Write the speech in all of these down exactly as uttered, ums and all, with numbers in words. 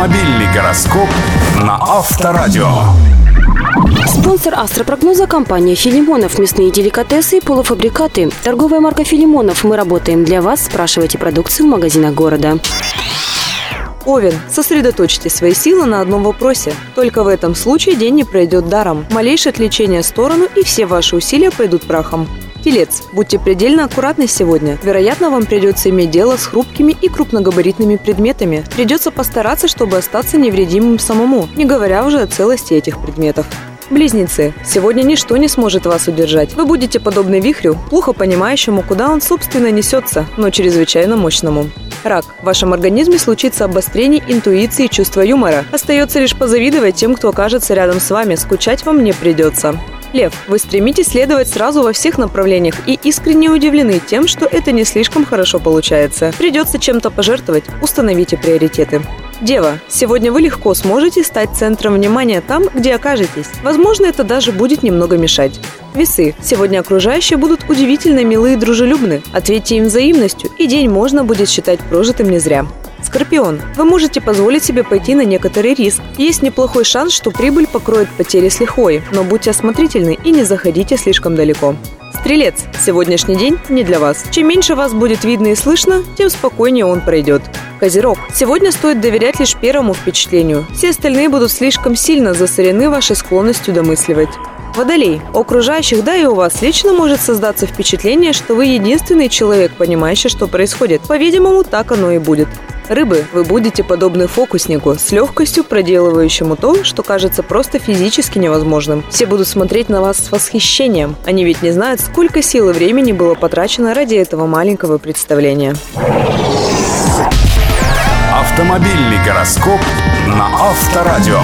Автомобильный гороскоп на Авторадио. Спонсор астропрогноза — компания «Филимонов». Мясные деликатесы и полуфабрикаты. Торговая марка «Филимонов». Мы работаем для вас. Спрашивайте продукцию в магазинах города. Овен, сосредоточьте свои силы на одном вопросе. Только в этом случае день не пройдет даром. Малейшее отвлечение в сторону, и все ваши усилия пойдут прахом. Телец, будьте предельно аккуратны сегодня. Вероятно, вам придется иметь дело с хрупкими и крупногабаритными предметами. Придется постараться, чтобы остаться невредимым самому, не говоря уже о целости этих предметов. Близнецы, сегодня ничто не сможет вас удержать. Вы будете подобны вихрю, плохо понимающему, куда он, собственно, несется, но чрезвычайно мощному. Рак, в вашем организме случится обострение интуиции и чувства юмора. Остается лишь позавидовать тем, кто окажется рядом с вами, скучать вам не придется. Лев, вы стремитесь следовать сразу во всех направлениях и искренне удивлены тем, что это не слишком хорошо получается. Придется чем-то пожертвовать, установите приоритеты. Дева, сегодня вы легко сможете стать центром внимания там, где окажетесь. Возможно, это даже будет немного мешать. Весы, сегодня окружающие будут удивительно милы и дружелюбны. Ответьте им взаимностью, и день можно будет считать прожитым не зря. Скорпион, вы можете позволить себе пойти на некоторый риск. Есть неплохой шанс, что прибыль покроет потери с лихвой, но будьте осмотрительны и не заходите слишком далеко. Стрелец, сегодняшний день не для вас. Чем меньше вас будет видно и слышно, тем спокойнее он пройдет. Козерог, сегодня стоит доверять лишь первому впечатлению. Все остальные будут слишком сильно засорены вашей склонностью домысливать. Водолей, у окружающих, да и у вас лично может создаться впечатление, что вы единственный человек, понимающий, что происходит. По-видимому, так оно и будет. Рыбы, вы будете подобны фокуснику, с легкостью проделывающему то, что кажется просто физически невозможным. Все будут смотреть на вас с восхищением. Они ведь не знают, сколько сил и времени было потрачено ради этого маленького представления. Автомобильный гороскоп на Авторадио.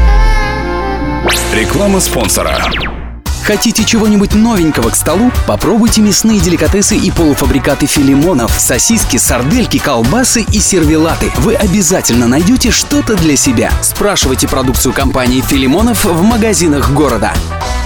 Реклама спонсора. Хотите чего-нибудь новенького к столу? Попробуйте мясные деликатесы и полуфабрикаты «Филимонов». Сосиски, сардельки, колбасы и сервелаты. Вы обязательно найдете что-то для себя. Спрашивайте продукцию компании «Филимонов» в магазинах города.